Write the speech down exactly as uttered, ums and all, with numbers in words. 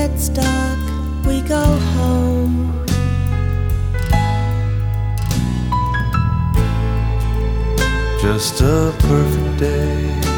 gets dark, we go home. Just a perfect day.